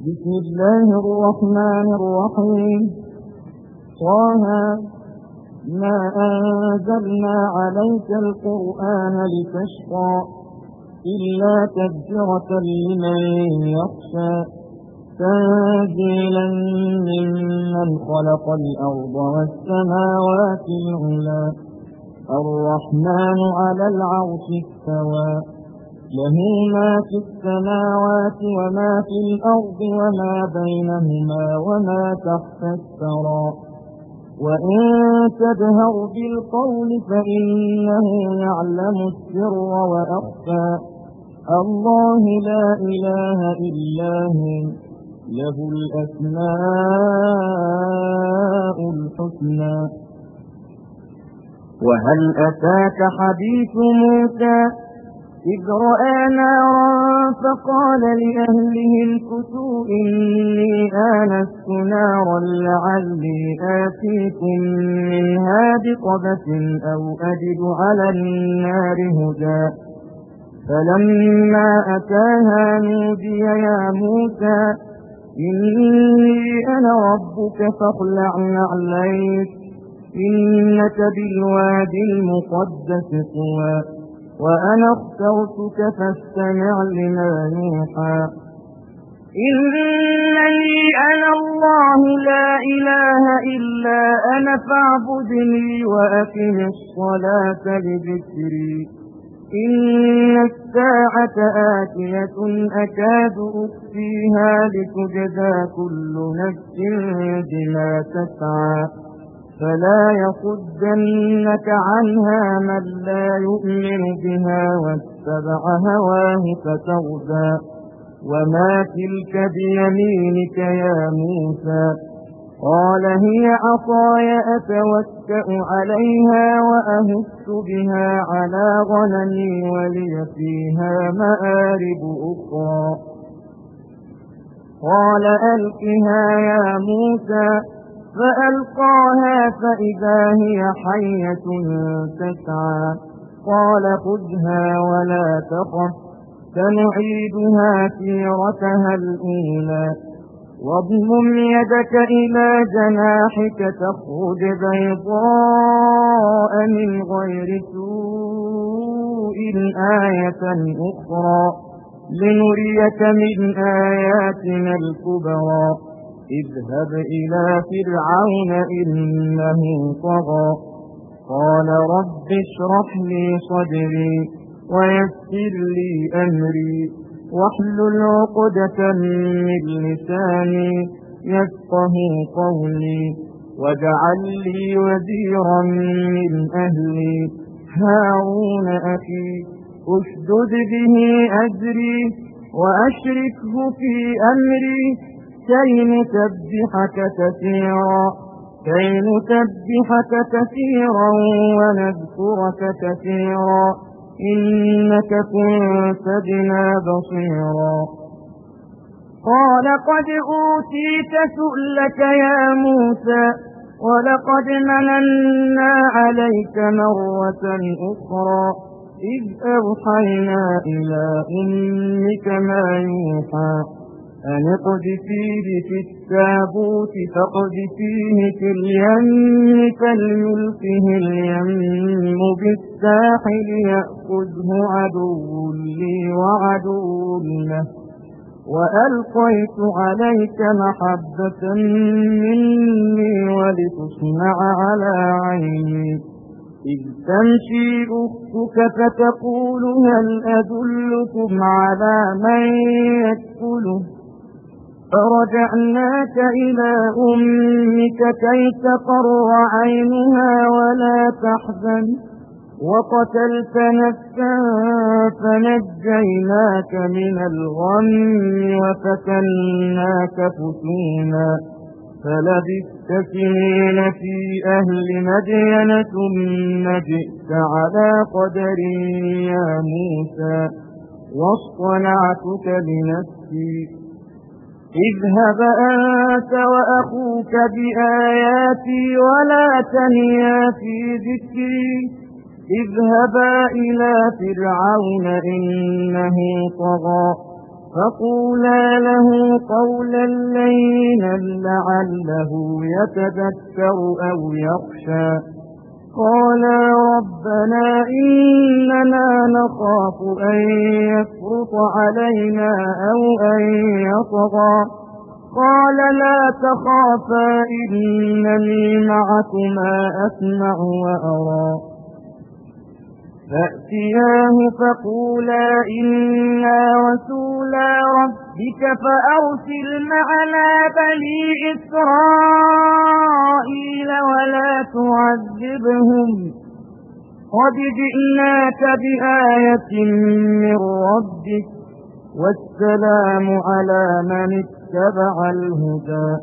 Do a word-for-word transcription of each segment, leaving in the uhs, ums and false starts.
بسم الله الرحمن الرحيم. طه ما أنزلنا عليك القرآن لتشقى إلا تذكرة لمن يخشى تنزيلا ممن خلق الأرض والسماوات العلى الرحمن على العرش استوى له ما في السماوات وما في الأرض وما بينهما وما تحت الثرى وإن تجهر بالقول فإنه يعلم السر وأخفى الله لا إله إلا هو له الأسماء الحسنى. وهل أتاك حديث موسى إذ رأى نارا فقال لأهلهم كثوا إني آنست نارا لعلي آتيكم منها بقبس أو أجد على النار هدى فلما أتاها نودي يا موسى إني أنا ربك فاخلع نعليك إنك بالوادي المقدس طوى وأنا اخترتك فاستمع لما يوحى إنني أنا الله لا إله إلا أنا فاعبدني وأقم الصلاة لذكري إن الساعة آتية أكاد أخفيها لتجزى كل نفس بما تسعى فلا يصدنك عنها من لا يؤمن بها واتبع هواه فتردى وما تلك بيمينك يا موسى قال هي عصاي أتوكأ عليها وأهش بها على غنمي ولي فيها مآرب أخرى قال ألقها يا موسى فألقاها فإذا هي حية تسعى قال خذها ولا تخف سنعيدها سيرتها الأولى واضمم يدك إلى جناحك تخرج بيضاء من غير سوء آية أخرى لنريك من آياتنا الكبرى اذهب إلى فرعون إنه طغى قال رب اشرح لي صدري ويسر لي أمري واحلل عقدة من لساني يفقه قولي واجعل لي وزيرا من أهلي هارون أخي أشدد به أزري وأشركه في أمري كي نسبحك كثيرا كي نسبحك كثيرا ونذكرك كثيرا إنك كنت بنا بصيرا قال قد أوتيت سؤلك يا موسى ولقد مننا عليك مرة أخرى إذ أوحينا إلى أمك ما يوحى أن اقذفيه في التابوت فاقذفيه في اليم فليلقه اليم بالساحل يأخذه عدو لي وعدو له وألقيت عليك محبة مني ولتصنع على عيني إذ تمشي أختك فتقول هل أدلكم على من يكفله فرجعناك إلى أمك كي تقر عينها ولا تحزن وقتلت نفسا فنجيناك من الغم وفتناك فتونا فلبثت سنين في أهل مدين ثم جئت على قدر يا موسى واصطنعتك لنفسي اذهب أنت وأخوك بآياتي ولا تنيا في ذكري اذهبا إلى فرعون إنه طغى فقولا له قولا لينا لعله يتذكر أو يخشى. قالا ربنا إننا نخاف أن يفرط علينا أو أن يطغى. قال لا تخافا إنني معكما أسمع وأرى. فأتياه فقولا إنا رسولا ربك فأرسل معنا بني إسرائيل ولا تعذبهم قد جئناك بآية من ربك والسلام على من اتبع الهدى.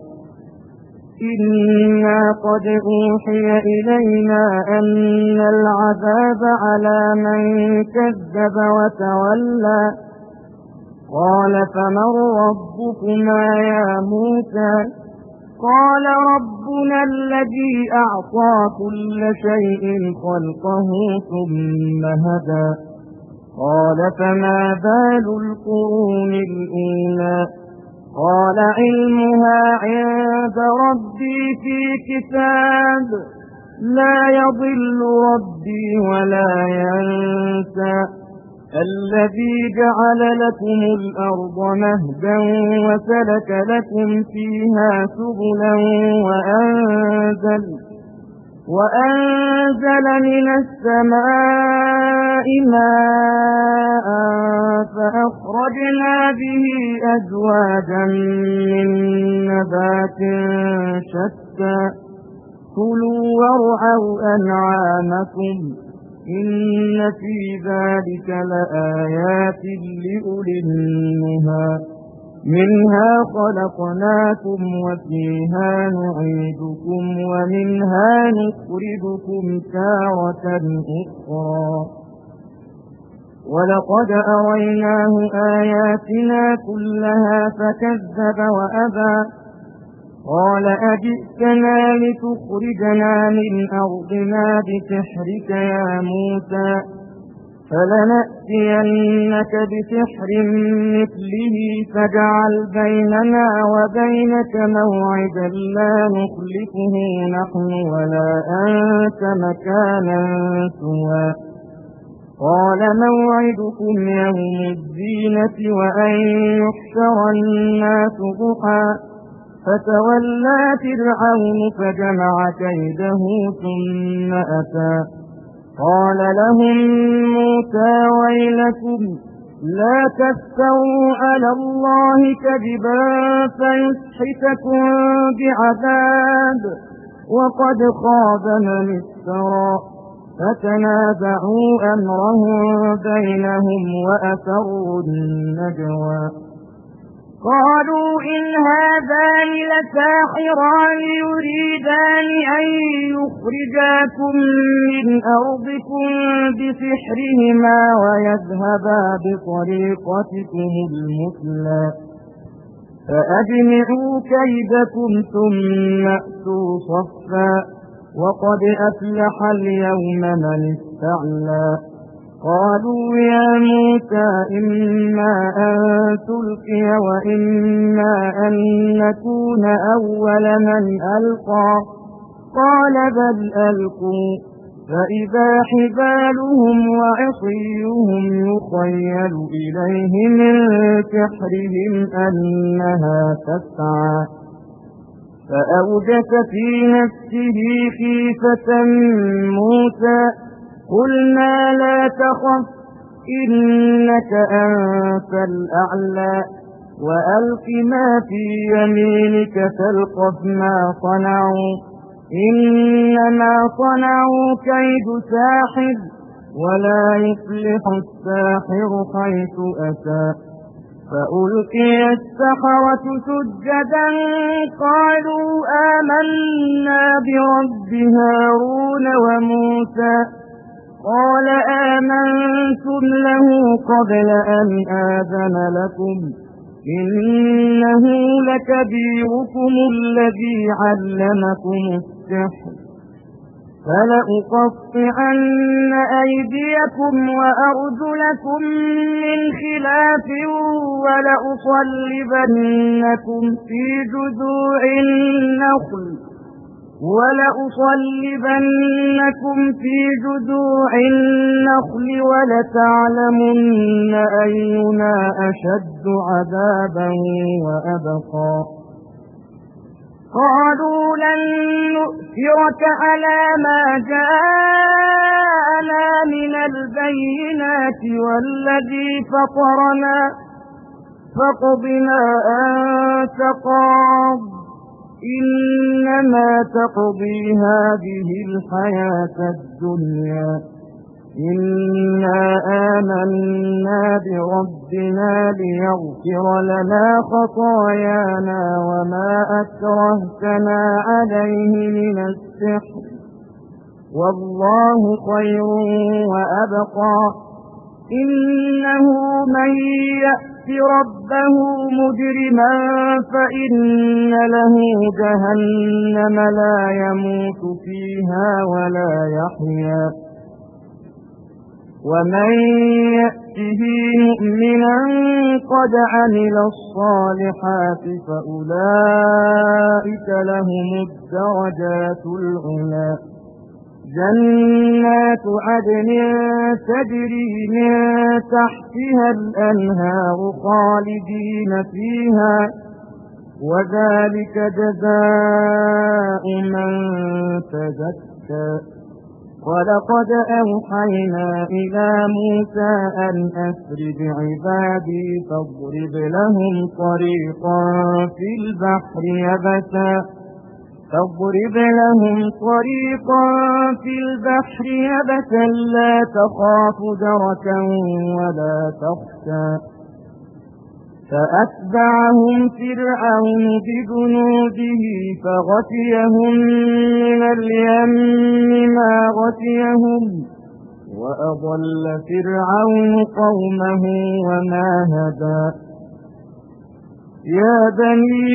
إنا قد أوحي إلينا أن العذاب على من كذب وتولى. قال فمن ربكما يا موسى؟ قال ربنا الذي أعطى كل شيء خلقه ثم هدى. قال فما بال القرون الأولى؟ قال علمها عند ربي في كتاب لا يضل ربي ولا ينسى. الذي جعل لكم الأرض مهدا وسلك لكم فيها سبلا وأنزل, وأنزل من السماء ماء فأخرجنا به أزواجا من نبات شتى. كلوا وارعوا أنعامكم إن في ذلك لآيات لأولي النهى. منها خلقناكم وفيها نعيدكم ومنها نخرجكم تارة أخرى. ولقد أريناه آياتنا كلها فكذب وأبى. قال أجئتنا لتخرجنا من أرضنا بسحرك يا موسى؟ فلنأتينك بسحر مثله فاجعل بيننا وبينك موعدا لا نخلفه نحن ولا أنت مكانا سوى. قال موعدكم يوم الزينة وأن يحشر الناس ضحى. فتولى فرعون فجمع كيده ثم أتى. قال لهم موسى ويلكم لا تفتروا على الله كذبا فيسحتكم بعذاب وقد خاب من افترى. فتنازعوا أمرهم بينهم وأسروا النجوى. قالوا إن هذان لساحران يريدان أن يخرجاكم من أرضكم بسحرهما ويذهبا بطريقتكم المثلى. فأجمعوا كيدكم ثم أتوا صفا وقد أفلح اليوم من استعلى. قالوا يا موسى إما أن تلقي وإما أن نكون أول من ألقى. قال بل ألقوا فإذا حبالهم وعصيهم يخيل إليه من سحرهم أنها تسعى. فأوجس في نفسه خيفة موسى. قلنا لا تخف إنك أنت الأعلى وألق ما في يمينك تلقف ما صنعوا إنما صنعوا كيد ساحر ولا يفلح الساحر حيث أتى. فألقي السحرة سجدا قالوا آمنا برب هارون وموسى. قال آمنتم له قبل أن آذن لكم إنه لكبيركم الذي علمكم السحر فلأقطعن أيديكم وأرجلكم من خلاف ولأصلبنكم في جذوع النخل ولأصلبنكم في جذوع النخل ولتعلمن أينا أشد عذابا وأبقى قالوا لن نؤثرك على ما جاءنا من البينات والذي فطرنا فاقض ما أنت قاض إنما تقضي هذه الحياة الدنيا إنا آمنا بربنا ليغفر لنا خطايانا وما أكرهتنا عليه من السحر والله خير وأبقى إنه من يأت ربه مجرما فإن له جهنم لا يموت فيها ولا يحيا ومن يأته مؤمنا قد عمل الصالحات فأولئك لهم الدرجات العلى جنات عدن تجري من تحتها الأنهار خالدين فيها وذلك جزاء من تزكى ولقد أوحينا إلى موسى أن أسر بعبادي فاضرب لهم طريقا في البحر يبسا فاضرب لهم طريقا في البحر يبسا لا تخاف دركا ولا تخشى فأتبعهم فرعون بجنوده فغشيهم من اليم ما غشيهم وأضل فرعون قومه وما هدى يا بني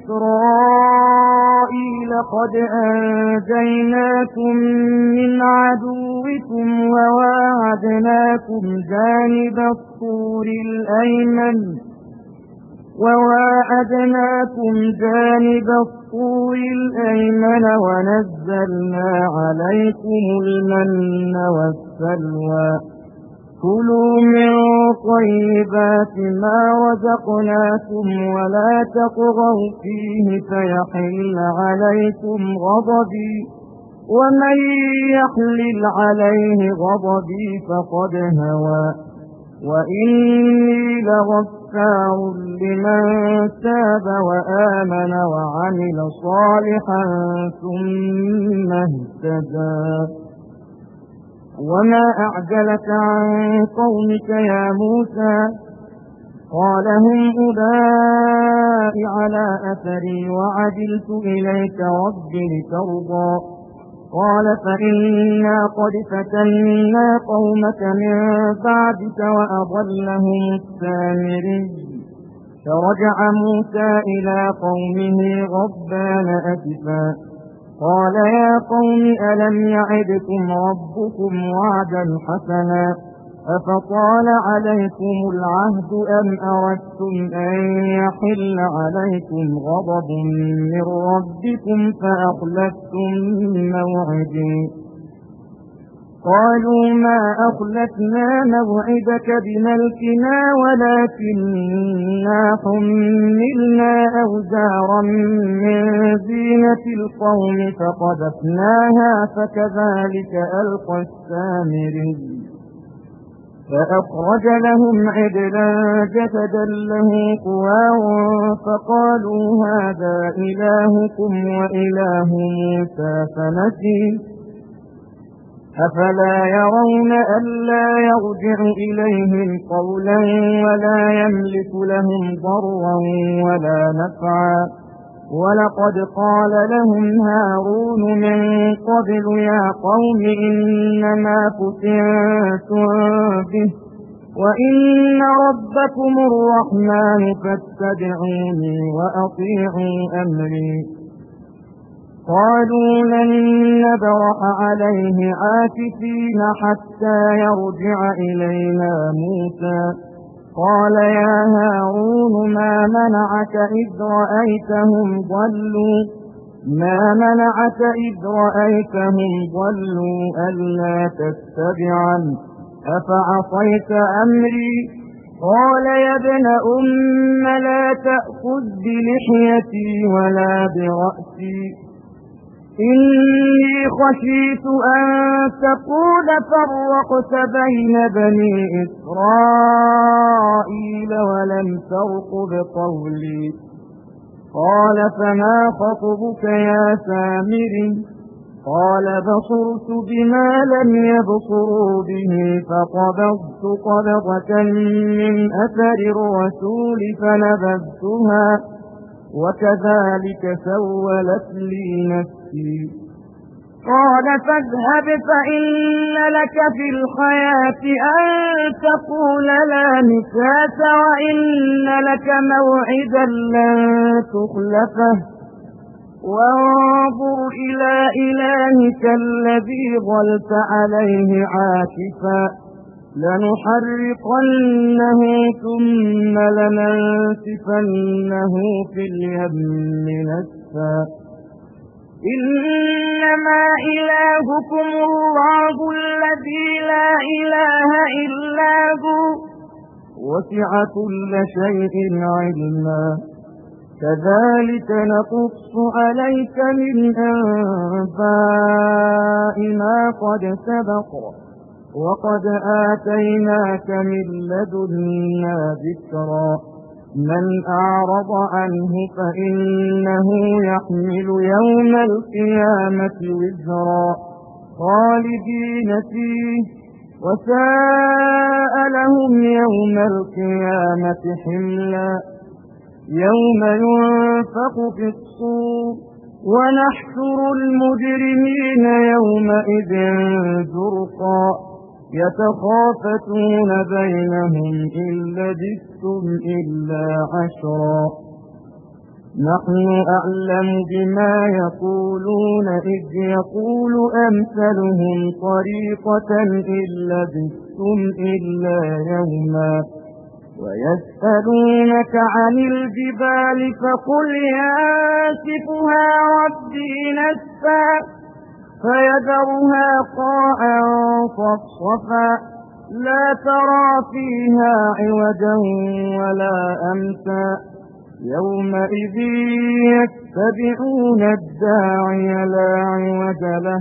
إسرائيل قد أنجيناكم من عدوكم وواعدناكم جانب الطور الأيمن وواعدناكم جانب الطور الأيمن ونزلنا عليكم المن والسلوى كلوا من طيبات ما رزقناكم ولا تطغوا فيه فيحل عليكم غضبي ومن يحلل عليه غضبي فقد هوى وإني لغفار لمن تاب وآمن وعمل صالحا ثم اهتدى وما أعجلك عن قومك يا موسى قال هم أولئك على أثري وعجلت إليك رب لترضى قال فإنا قد فتنا قومك من بعدك وأضلهم السامري فرجع موسى إلى قومه غضبان أسفا قال يا قوم ألم يعدكم ربكم وعدا حسنا أفطال عليكم العهد أم أردتم أن يحل عليكم غضب من ربكم فأخلفتم موعدي قالوا ما أخلفنا موعدك بملكنا ولكننا حملنا أوزارا من زينة القوم فقذفناها فكذلك ألقى السامري فأخرج لهم عجلا جسدا له خوار فقالوا هذا إلهكم وإله موسى فنسي أفلا يرون ألا يرجع إليهم قولا ولا يملك لهم ضرا ولا نفعا ولقد قال لهم هارون من قبل يا قوم إنما فتنتم به وإن ربكم الرحمن فاتبعوني وأطيعوا أمري قالوا لن نبرح عليه عاكفين حتى يرجع إلينا موسى قال يا هارون ما منعك إذ رأيتهم ضلوا ما منعك إذ رأيتهم ضلوا ألا تتبعن أفعصيت أمري قال يا ابن أم لا تأخذ بلحيتي ولا برأسي إني خشيت أن تقول فرقت بين بني إسرائيل ولم ترقب قولي قال فما خطبك يا سامري قال بصرت بما لم يبصروا به فقبضت قبضة من أثر الرسول فنبذتها وكذلك سولت لي نفسي قال فاذهب فإن لك في الحياة أن تقول لا مساس وإن لك موعدا لن تخلفه وانظر إلى إلهك الذي ظلت عليه عاكفا لنحرقنه ثم لننسفنه في اليم نسفا إنما إلهكم الله الذي لا إله إلا هو وسع كل شيء علما كذلك نقص عليك من أنباء ما قد سبق وقد آتيناك من لدنا ذكرا من أعرض عنه فإنه يحمل يوم القيامة وزرا خالدين فيه وساء لهم يوم القيامة حملا يوم ينفخ في الصور ونحشر المجرمين يومئذ زرقا يتخافتون بينهم إن لبثتم إلا عشرا نحن أعلم بما يقولون إذ يقول أمثلهم طريقة إن لبثتم إلا يوما ويسألونك عن الجبال فقل ينسفها ربي نسفا فيذرها قاعا صفصفا لا ترى فيها عوجا ولا أمتا يومئذ يتبعون الداعي لا عوج له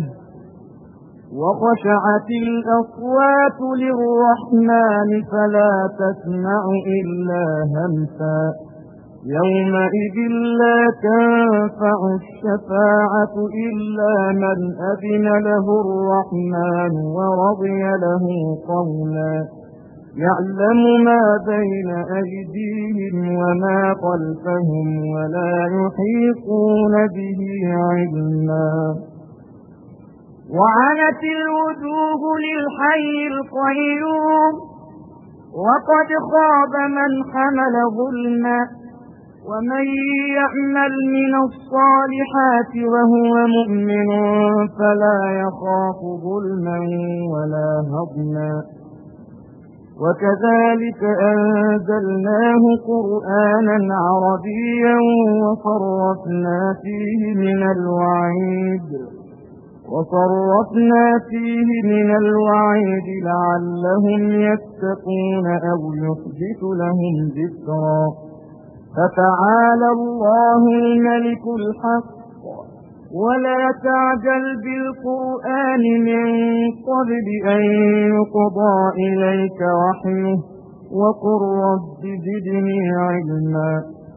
وخشعت الأصوات للرحمن فلا تسمع إلا همسا يومئذ لا تنفع الشفاعة إلا من أذن له الرحمن ورضي له قولا يعلم ما بين أيديهم وما خلفهم ولا يحيطون به علما وعنت الوجوه للحي القيوم وقد خاب من حمل ظلما ومن يعمل من الصالحات وهو مؤمن فلا يخاف ظلما ولا هضما وكذلك أنزلناه قرآنا عربيا وصرفنا فيه من الوعيد وصرفنا فيه من الوعيد لعلهم يتقون أو يحدث لهم ذكرا فتعالى الله الملك الحق ولا تعجل بالقرآن من قبل أن يقضى إليك وحيه وقل رب زدني علما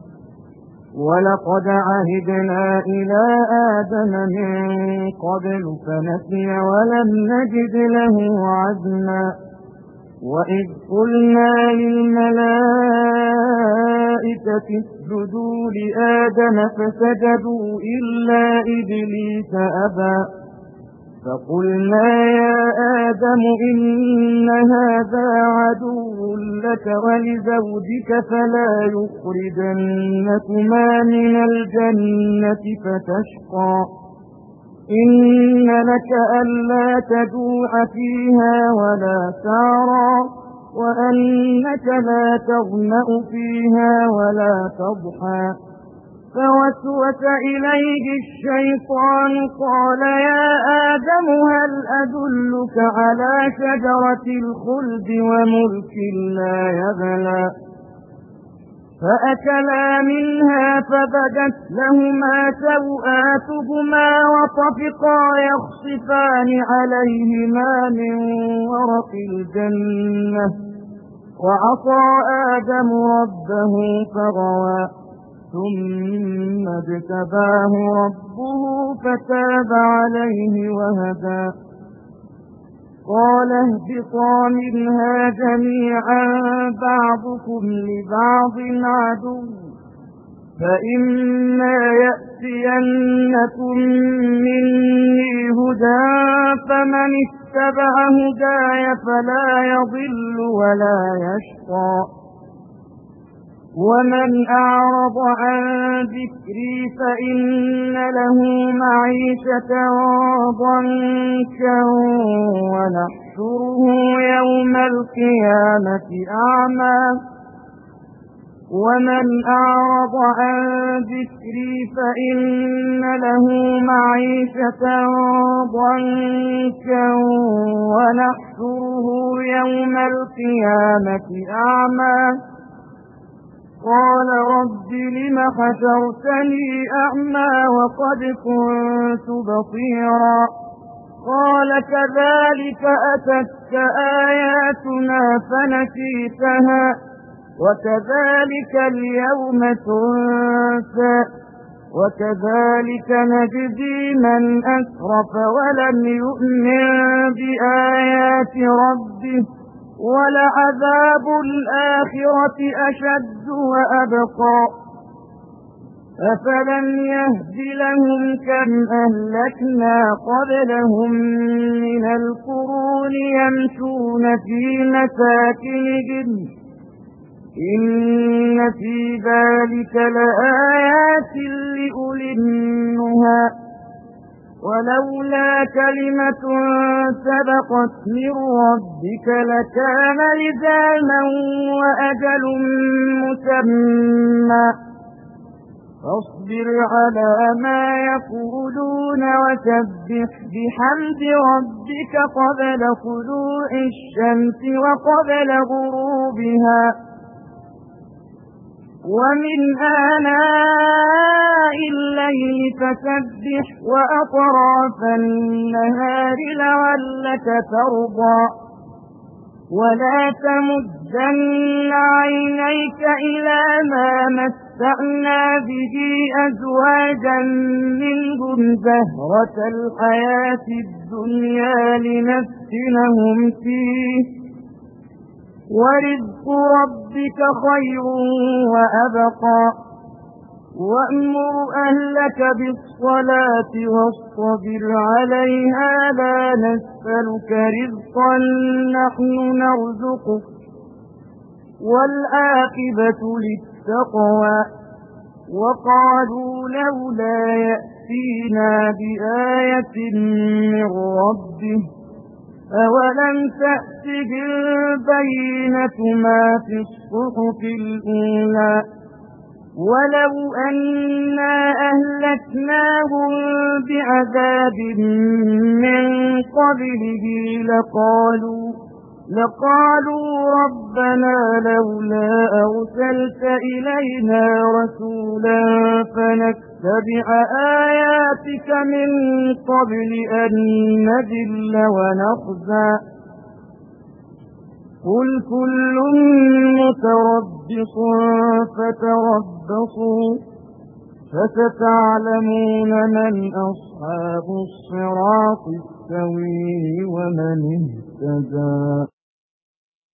ولقد عهدنا إلى آدم من قبل فنسي ولم نجد له عزما وإذ قلنا للملائكة اسجدوا لآدم فسجدوا إلا إبليس أبى فقلنا يا آدم إن هذا عدو لك ولزوجك فلا يخرجنكما من الجنة فتشقى إن لك ألا تجوع فيها ولا تعرى وأنك لا تظمأ فيها ولا تضحى فوسوس إليه الشيطان قال يا آدم هل أدلك على شجرة الخلد وملك لا يبلى فأكلا منها فبدت لهما سوآتهما وطفقا يخصفان عليهما من ورق الجنة وعصى آدم ربه فغوى ثم اجتباه ربه فتاب عليه وهدى قال اهبطا منها جميعا بعضكم لبعض عدو فإما يأتينكم مني هدى فمن اتبع هداي فلا يضل ولا يشقى ومن أعرض عن ذكري فإن له معيشة ضنكا ونحشره يوم القيامة أعمى ومن أعرض عن ذكري فإن له معيشة ضنكا ونحشره يوم القيامة أعمى قال رب لم حشرتني أعمى وقد كنت بصيرا قال كذلك أتتك آياتنا فنسيتها وكذلك اليوم تنسى وكذلك نجزي من أسرف ولم يؤمن بآيات ربه ولعذاب الآخرة أشد وأبقى أفلم يهد لهم كم أهلكنا قبلهم من القرون يمشون في مساكنهم إن في ذلك لآيات لأولي النهى ولولا كلمة سبقت من ربك لكان لزاما وأجل مسمى فاصبر على ما يقولون وسبح بحمد ربك قبل طلوع الشمس وقبل غروبها ومن آناء الليل فسبح وأطراف النهار لعلك ترضى ولا تمدن عينيك إلى ما متعنا به أزواجا منهم زهرة الحياة الدنيا لنفتنهم فيه ورزق ربك خير وأبقى وأمر أهلك بالصلاة واصطبر عليها لا نسألك رزقا نحن نرزقك والعاقبة للتقوى وقالوا لولا يأتينا بآية من ربه أولم تأته البينة ما في الصحف الأولى ولو أنا أهلكناهم بعذاب من قبله لقالوا لقالوا ربنا لولا أرسلت إلينا رسولا فنتبع آياتك من قبل أن نذل ونخزى قل كل متربص فتربصوا فستعلمون من أصحاب الصراط السوي ومن اهتدى.